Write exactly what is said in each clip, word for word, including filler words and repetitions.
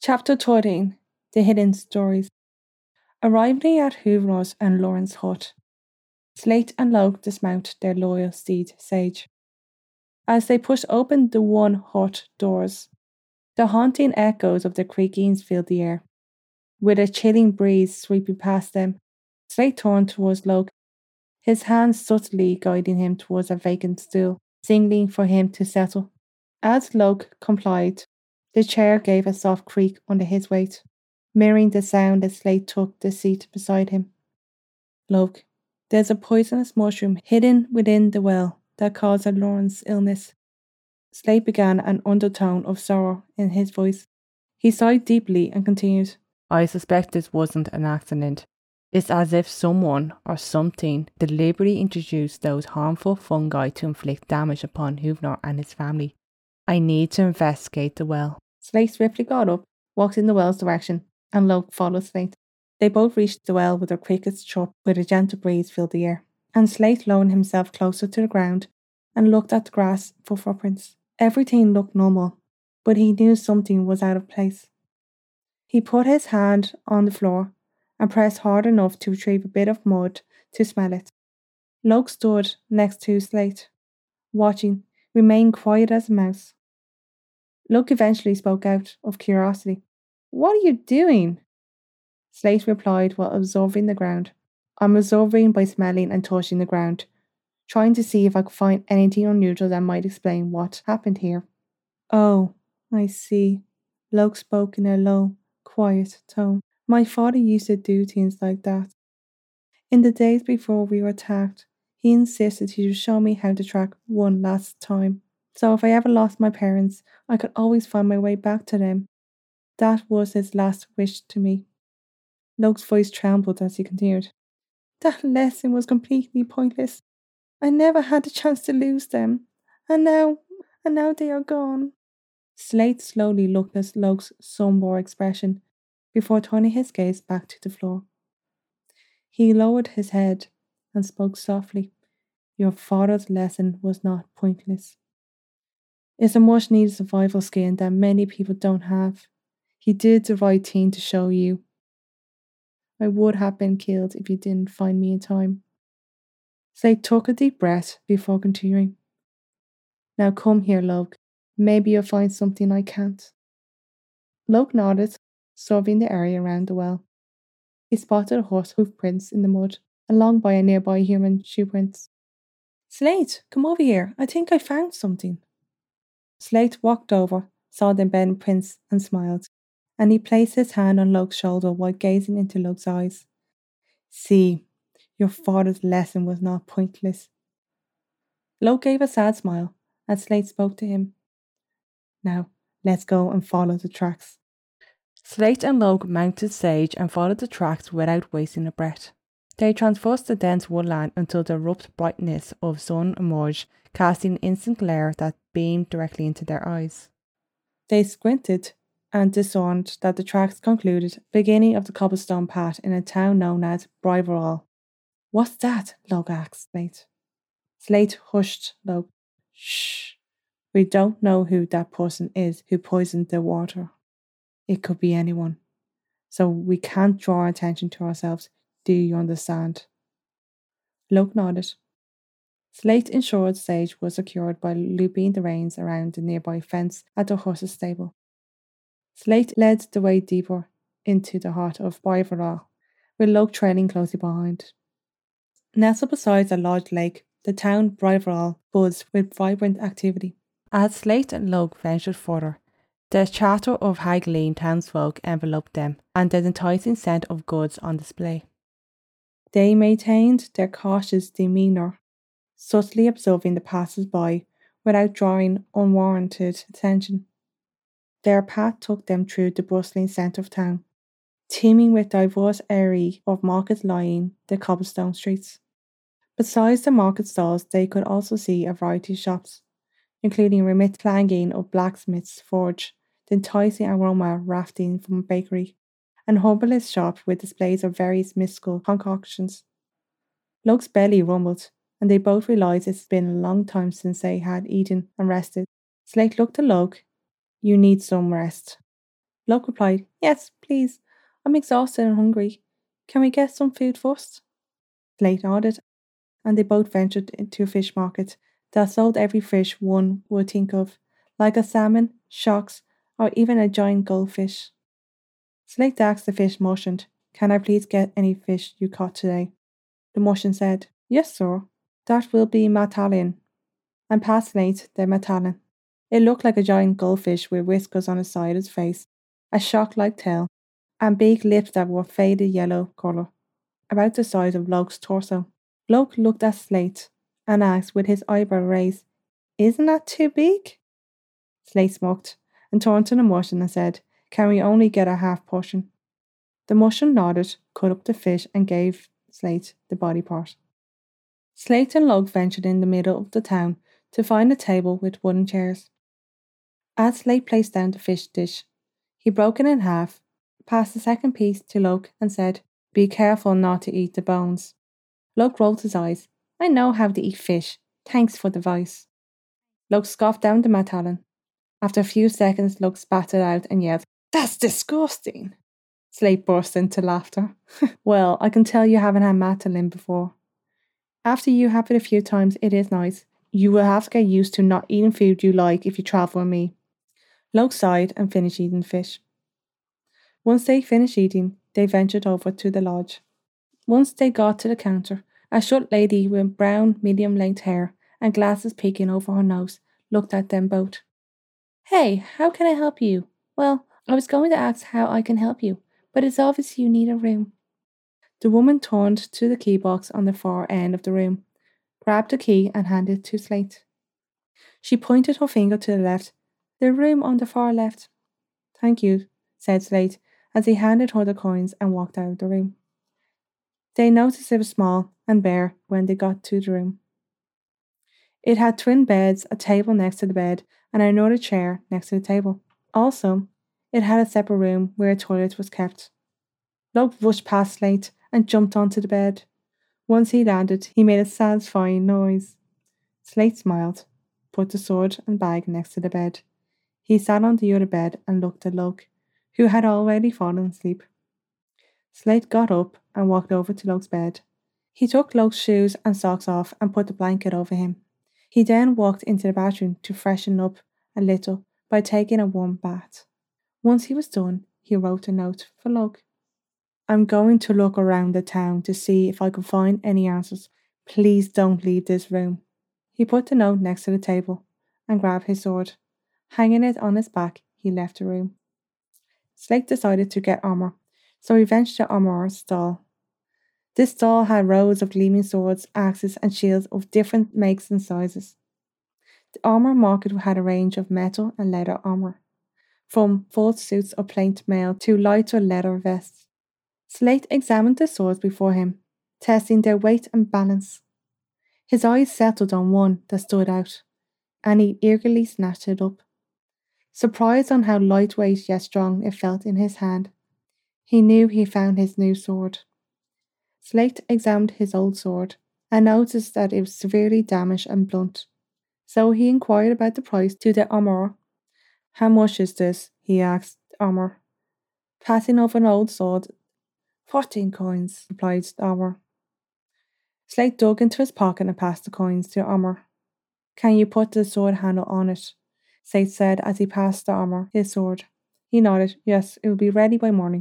Chapter thirteen. The Hidden Stories. Arriving at Huvnor's and Lauren's hut, Slate and Logue dismount their loyal steed, Sage. As they push open the one hut doors, the haunting echoes of the creakings fill the air. With a chilling breeze sweeping past them, Slate turned towards Logue, his hands subtly guiding him towards a vacant stool, signaling for him to settle. As Logue complied, the chair gave a soft creak under his weight, mirroring the sound as Slate took the seat beside him. Logue, there's a poisonous mushroom hidden within the well that caused Lauren's illness. Slate began, an undertone of sorrow in his voice. He sighed deeply and continued. I suspect this wasn't an accident. It's as if someone or something deliberately introduced those harmful fungi to inflict damage upon Huvnor and his family. I need to investigate the well. Slate swiftly got up, walked in the well's direction, and Logue followed Slate. They both reached the well with their crickets chirp with a gentle breeze filled the air, and Slate lowered himself closer to the ground and looked at the grass for footprints. Everything looked normal, but he knew something was out of place. He put his hand on the floor and pressed hard enough to retrieve a bit of mud to smell it. Logue stood next to Slate, watching, remained quiet as a mouse. Logue eventually spoke out of curiosity. What are you doing? Slate replied while observing the ground. I'm observing by smelling and touching the ground, trying to see if I could find anything unusual that might explain what happened here. Oh, I see. Logue spoke in a low, quiet tone. My father used to do things like that. In the days before we were attacked, he insisted he would show me how to track one last time. So if I ever lost my parents, I could always find my way back to them. That was his last wish to me. Logue's voice trembled as he continued. That lesson was completely pointless. I never had the chance to lose them. And now, and now they are gone. Slate slowly looked at Logue's sombre expression before turning his gaze back to the floor. He lowered his head and spoke softly. Your father's lesson was not pointless. It's a much needed survival skill that many people don't have. He did the right thing to show you. I would have been killed if you didn't find me in time. Slate took a deep breath before continuing. Now come here, Logue. Maybe you'll find something I can't. Logue nodded, surveying the area around the well. He spotted a horse hoof prints in the mud, along by a nearby human shoe prints. Slate, come over here. I think I found something. Slate walked over, saw the embedded prints and smiled, and he placed his hand on Logue's shoulder while gazing into Logue's eyes. See, your father's lesson was not pointless. Logue gave a sad smile as Slate spoke to him. Now, let's go and follow the tracks. Slate and Logue mounted Sage and followed the tracks without wasting a breath. They traversed the dense woodland until the abrupt brightness of sun emerged, casting an instant glare that beamed directly into their eyes. They squinted and discerned that the tracks concluded, beginning of the cobblestone path in a town known as Briverall. What's that? Logue asked Slate. Slate hushed Logue. Shh. We don't know who that person is who poisoned the water. It could be anyone. So we can't draw attention to ourselves. Do you understand? Logue nodded. Slate ensured Sage was secured by looping the reins around the nearby fence at the horse's stable. Slate led the way deeper into the heart of Briverall, with Logue trailing closely behind. Nestled beside a large lake, the town Briverall buzzed with vibrant activity. As Slate and Logue ventured further, the chatter of haggling townsfolk enveloped them, and the enticing scent of goods on display. They maintained their cautious demeanour, subtly observing the passers-by without drawing unwarranted attention. Their path took them through the bustling centre of town, teeming with diverse array of markets lining the cobblestone streets. Besides the market stalls, they could also see a variety of shops, including remit clanging of blacksmith's forge, the enticing aroma wafting from a bakery, and herbalist shop with displays of various mystical concoctions. Logue's belly rumbled, and they both realised it's been a long time since they had eaten and rested. Slate looked at Logue. You need some rest. Luke replied, "Yes, please. I'm exhausted and hungry. Can we get some food first?" Slate nodded, and they both ventured into a fish market that sold every fish one would think of, like a salmon, sharks, or even a giant goldfish. Slate asked the fish merchant, "Can I please get any fish you caught today?" The merchant said, "Yes, sir. That will be Matalin," and passed Slate the Matalin. It looked like a giant goldfish with whiskers on the side of its face, a shark-like tail, and big lips that were faded yellow colour, about the size of Luke's torso. Luke looked at Slate and asked with his eyebrow raised, "Isn't that too big?" Slate smoked and turned to the merchant and said, "Can we only get a half portion?" The merchant nodded, cut up the fish and gave Slate the body part. Slate and Luke ventured in the middle of the town to find a table with wooden chairs. As Slate placed down the fish dish, he broke it in half, passed the second piece to Luke and said, "Be careful not to eat the bones." Luke rolled his eyes. "I know how to eat fish. Thanks for the advice." Luke scoffed down the Matalin. After a few seconds, Luke spat it out and yelled, "That's disgusting!" Slate burst into laughter. "Well, I can tell you haven't had Matalin before. After you have it a few times, it is nice. You will have to get used to not eating food you like if you travel with me." Luke sighed and finished eating fish. Once they finished eating, they ventured over to the lodge. Once they got to the counter, a short lady with brown, medium-length hair and glasses peeking over her nose looked at them both. "Hey, how can I help you?" "Well, I was going to ask how I can help you, but it's obvious you need a room." The woman turned to the key box on the far end of the room, grabbed the key and handed it to Slate. She pointed her finger to the left. "The room on the far left." "Thank you," said Slate, as he handed her the coins and walked out of the room. They noticed it was small and bare when they got to the room. It had twin beds, a table next to the bed, and another chair next to the table. Also, it had a separate room where a toilet was kept. Luke rushed past Slate and jumped onto the bed. Once he landed, he made a satisfying noise. Slate smiled, put the sword and bag next to the bed. He sat on the other bed and looked at Luke, who had already fallen asleep. Slate got up and walked over to Luke's bed. He took Luke's shoes and socks off and put the blanket over him. He then walked into the bathroom to freshen up a little by taking a warm bath. Once he was done, he wrote a note for Luke. "I'm going to look around the town to see if I can find any answers. Please don't leave this room." He put the note next to the table and grabbed his sword. Hanging it on his back, he left the room. Slate decided to get armour, so he ventured to Armourer's stall. This stall had rows of gleaming swords, axes, and shields of different makes and sizes. The armour market had a range of metal and leather armour, from full suits of plate mail to lighter leather vests. Slate examined the swords before him, testing their weight and balance. His eyes settled on one that stood out, and he eagerly snatched it up. Surprised on how lightweight yet strong it felt in his hand, he knew he found his new sword. Slate examined his old sword and noticed that it was severely damaged and blunt, so he inquired about the price to the armourer. "How much is this?" he asked the armourer, passing over an old sword. "Fourteen coins," replied the armourer. Slate dug into his pocket and passed the coins to the armourer. "Can you put the sword handle on it?" Slate said as he passed the armourer his sword. He nodded. "Yes, it will be ready by morning."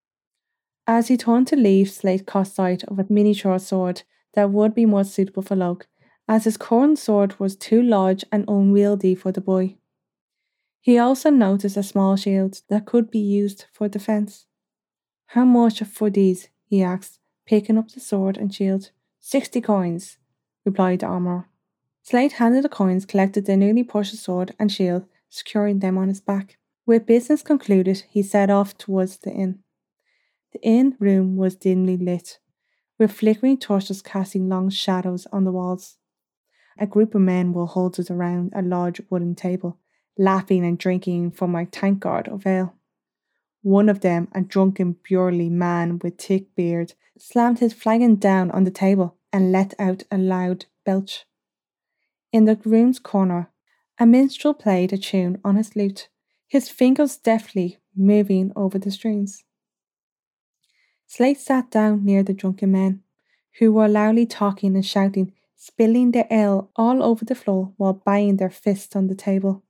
As he turned to leave, Slate caught sight of a miniature sword that would be more suitable for Luke, as his current sword was too large and unwieldy for the boy. He also noticed a small shield that could be used for defence. "How much for these?" he asked, picking up the sword and shield. Sixty coins," replied the armourer. Slate handed the coins, collected the newly purchased sword and shield, securing them on his back. With business concluded, he set off towards the inn. The inn room was dimly lit, with flickering torches casting long shadows on the walls. A group of men were huddled around a large wooden table, laughing and drinking from a tankard of ale. One of them, a drunken, burly man with thick beard, slammed his flagon down on the table and let out a loud belch. In the room's corner, a minstrel played a tune on his lute. His fingers deftly moving over the strings. Slate sat down near the drunken men, who were loudly talking and shouting, spilling their ale all over the floor while banging their fists on the table.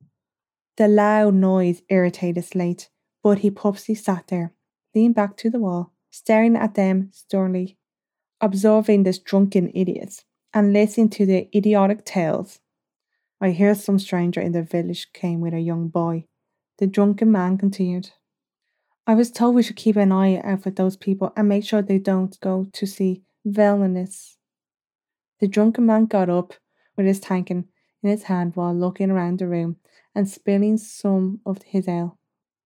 The loud noise irritated Slate, but he purposely sat there, leaned back to the wall, staring at them sternly, observing these drunken idiots, and listening to their idiotic tales. I hear some stranger in the village came with a young boy, the drunken man continued. I was told we should keep an eye out for those people and make sure they don't go to see villainous. The drunken man got up with his tankard in his hand while looking around the room and spilling some of his ale.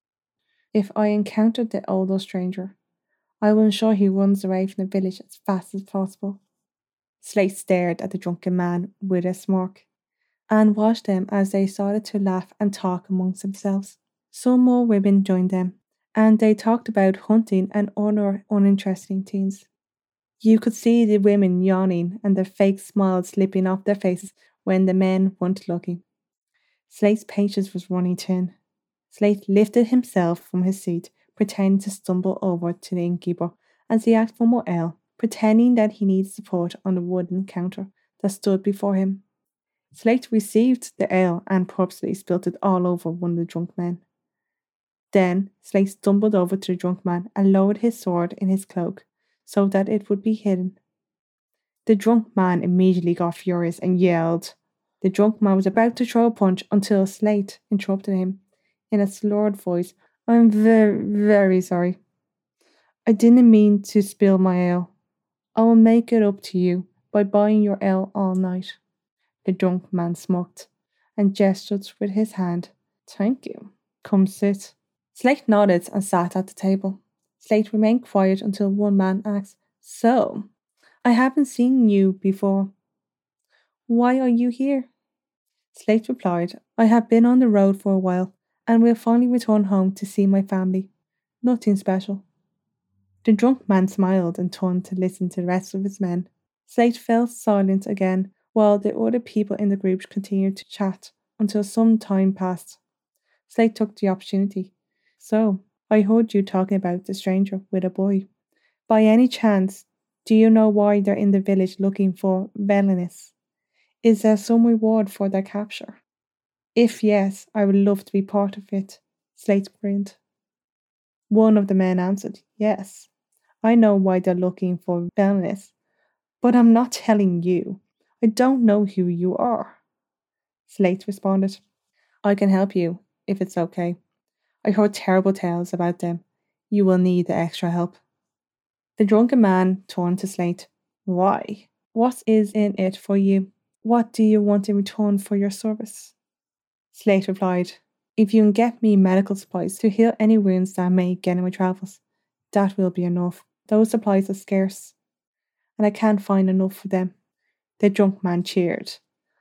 If I encountered the older stranger, I will ensure he runs away from the village as fast as possible. Slate stared at the drunken man with a smirk and watched them as they started to laugh and talk amongst themselves. Some more women joined them, and they talked about hunting and other uninteresting things. You could see the women yawning and the fake smiles slipping off their faces when the men weren't looking. Slate's patience was running thin. Slate lifted himself from his seat, pretending to stumble over to the innkeeper as he asked for more ale, pretending that he needed support on the wooden counter that stood before him. Slate received the ale and purposely spilt it all over one of the drunk men. Then Slate stumbled over to the drunk man and lowered his sword in his cloak so that it would be hidden. The drunk man immediately got furious and yelled. The drunk man was about to throw a punch until Slate interrupted him in a slurred voice. I'm very, very sorry. I didn't mean to spill my ale. I will make it up to you by buying your ale all night. The drunk man smirked and gestured with his hand. Thank you. Come sit. Slate nodded and sat at the table. Slate remained quiet until one man asked, So, I haven't seen you before. Why are you here? Slate replied, I have been on the road for a while and will finally return home to see my family. Nothing special. The drunk man smiled and turned to listen to the rest of his men. Slate fell silent again while the other people in the group continued to chat until some time passed. Slate took the opportunity. So, I heard you talking about the stranger with a boy. By any chance, do you know why they're in the village looking for villainous? Is there some reward for their capture? If yes, I would love to be part of it. Slate grinned. One of the men answered, Yes, I know why they're looking for villainous, but I'm not telling you. I don't know who you are. Slate responded, I can help you, if it's okay. I heard terrible tales about them. You will need the extra help. The drunken man turned to Slate. Why? What is in it for you? What do you want in return for your service? Slate replied, If you can get me medical supplies to heal any wounds that I may get in my travels, that will be enough. Those supplies are scarce, and I can't find enough for them. The drunk man cheered.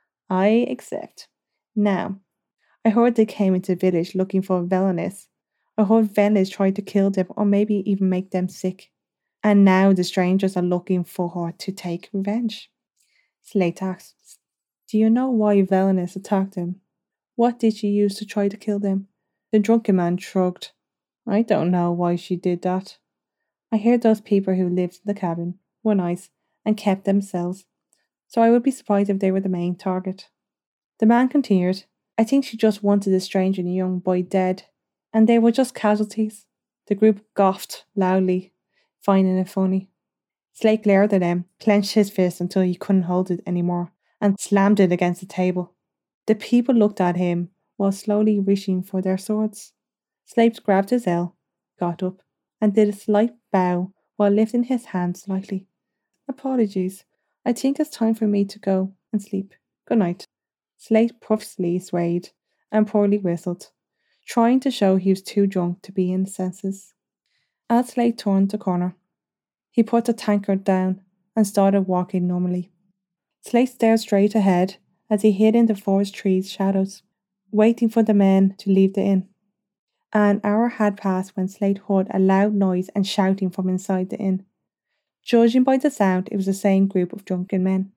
I accept. Now, I heard they came into the village looking for villainous. I heard villains tried to kill them or maybe even make them sick. And now the strangers are looking for her to take revenge. Slate asked, Do you know why villainous attacked them? What did she use to try to kill them? The drunken man shrugged. I don't know why she did that. I heard those people who lived in the cabin were nice and kept themselves, so I would be surprised if they were the main target. The man continued, I think she just wanted the stranger and the young boy dead, and they were just casualties. The group gawped loudly, finding it funny. Slate glared at them, clenched his fist until he couldn't hold it anymore, and slammed it against the table. The people looked at him while slowly reaching for their swords. Slate grabbed his ale, got up, and did a slight bow while lifting his hand slightly. Apologies. I think it's time for me to go and sleep. Good night. Slate puffily swayed and poorly whistled, trying to show he was too drunk to be in his senses. As Slate turned the corner, he put the tankard down and started walking normally. Slate stared straight ahead as he hid in the forest trees' shadows, waiting for the men to leave the inn. An hour had passed when Slate heard a loud noise and shouting from inside the inn. Judging by the sound, it was the same group of drunken men,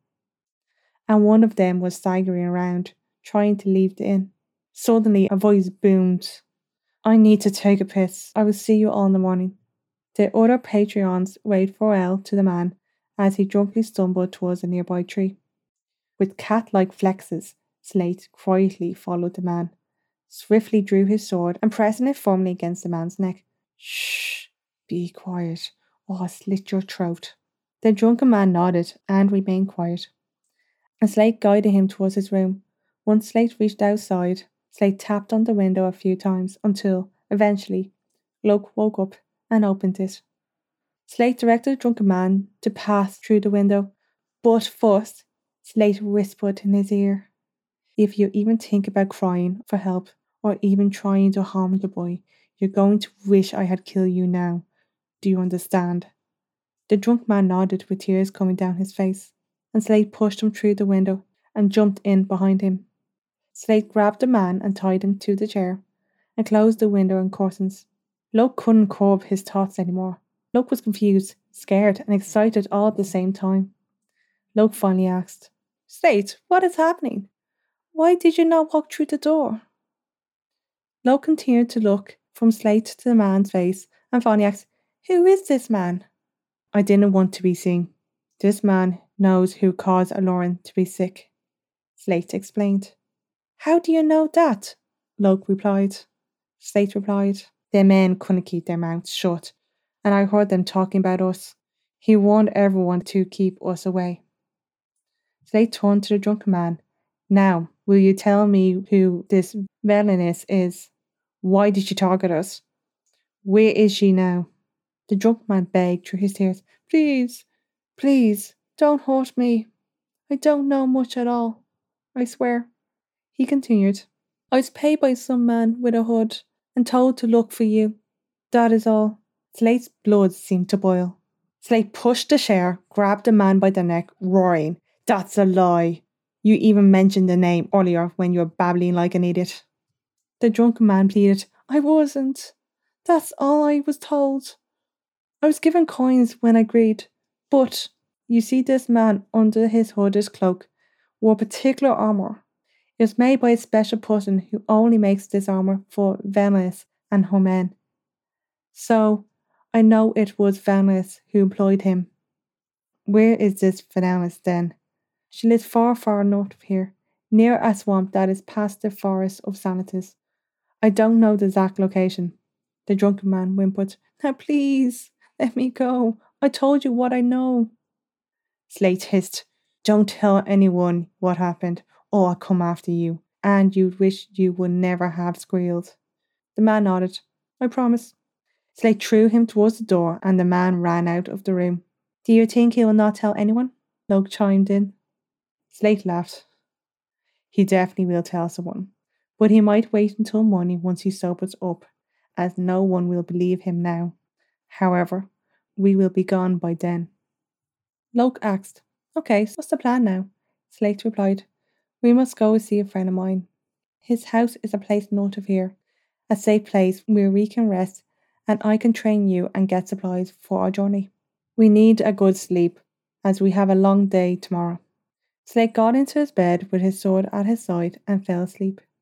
and one of them was staggering around, trying to leave the inn. Suddenly, a voice boomed. I need to take a piss. I will see you all in the morning. The other Patreons waved farewell to the man as he drunkenly stumbled towards a nearby tree. With cat-like flexes, Slate quietly followed the man, swiftly drew his sword and pressing it firmly against the man's neck. Shh, be quiet, or I'll slit your throat. The drunken man nodded and remained quiet, and Slate guided him towards his room. Once Slate reached outside, Slate tapped on the window a few times until, eventually, Luke woke up and opened it. Slate directed the drunken man to pass through the window, but first, Slate whispered in his ear, "If you even think about crying for help or even trying to harm the boy, you're going to wish I had killed you now. Do you understand?" The drunk man nodded with tears coming down his face, and Slate pushed him through the window and jumped in behind him. Slate grabbed the man and tied him to the chair and closed the window and curtains. Luke couldn't curb his thoughts anymore. Luke was confused, scared, and excited all at the same time. Luke finally asked, "Slate, what is happening? Why did you not walk through the door?" Luke continued to look from Slate to the man's face and finally asked, "Who is this man?" "I didn't want to be seen. This man knows who caused Aloran to be sick," Slate explained. "How do you know that?" Luke replied. Slate replied, "The men couldn't keep their mouths shut, and I heard them talking about us. He warned everyone to keep us away." Slate turned to the drunken man. "Now, will you tell me who this villainess is? Why did she target us? Where is she now?" The drunk man begged through his tears, "Please, please, don't hurt me. I don't know much at all. I swear." He continued, "I was paid by some man with a hood and told to look for you. That is all." Slate's blood seemed to boil. Slate pushed the chair, grabbed the man by the neck, roaring, "That's a lie. You even mentioned the name earlier when you were babbling like an idiot." The drunken man pleaded, "I wasn't. That's all I was told. I was given coins when I agreed. But you see this man under his hooded cloak wore particular armour. It was made by a special person who only makes this armour for Venelis and her men. So I know it was Venelis who employed him." "Where is this Venelis then?" "She lives far, far north of here, near a swamp that is past the forest of Sanitas. I don't know the exact location." The drunken man whimpered, "Now please, let me go. I told you what I know." Slate hissed, "Don't tell anyone what happened, or I'll come after you, and you'd wish you would never have squealed." The man nodded. "I promise." Slate threw him towards the door, and the man ran out of the room. "Do you think he will not tell anyone?" Luke chimed in. Slate laughed. "He definitely will tell someone, but he might wait until morning once he sobers up, as no one will believe him now. However, we will be gone by then." Luke asked, "Okay, so what's the plan now?" Slate replied, "We must go see a friend of mine. His house is a place north of here, a safe place where we can rest, and I can train you and get supplies for our journey. We need a good sleep, as we have a long day tomorrow." Slate got into his bed with his sword at his side and fell asleep.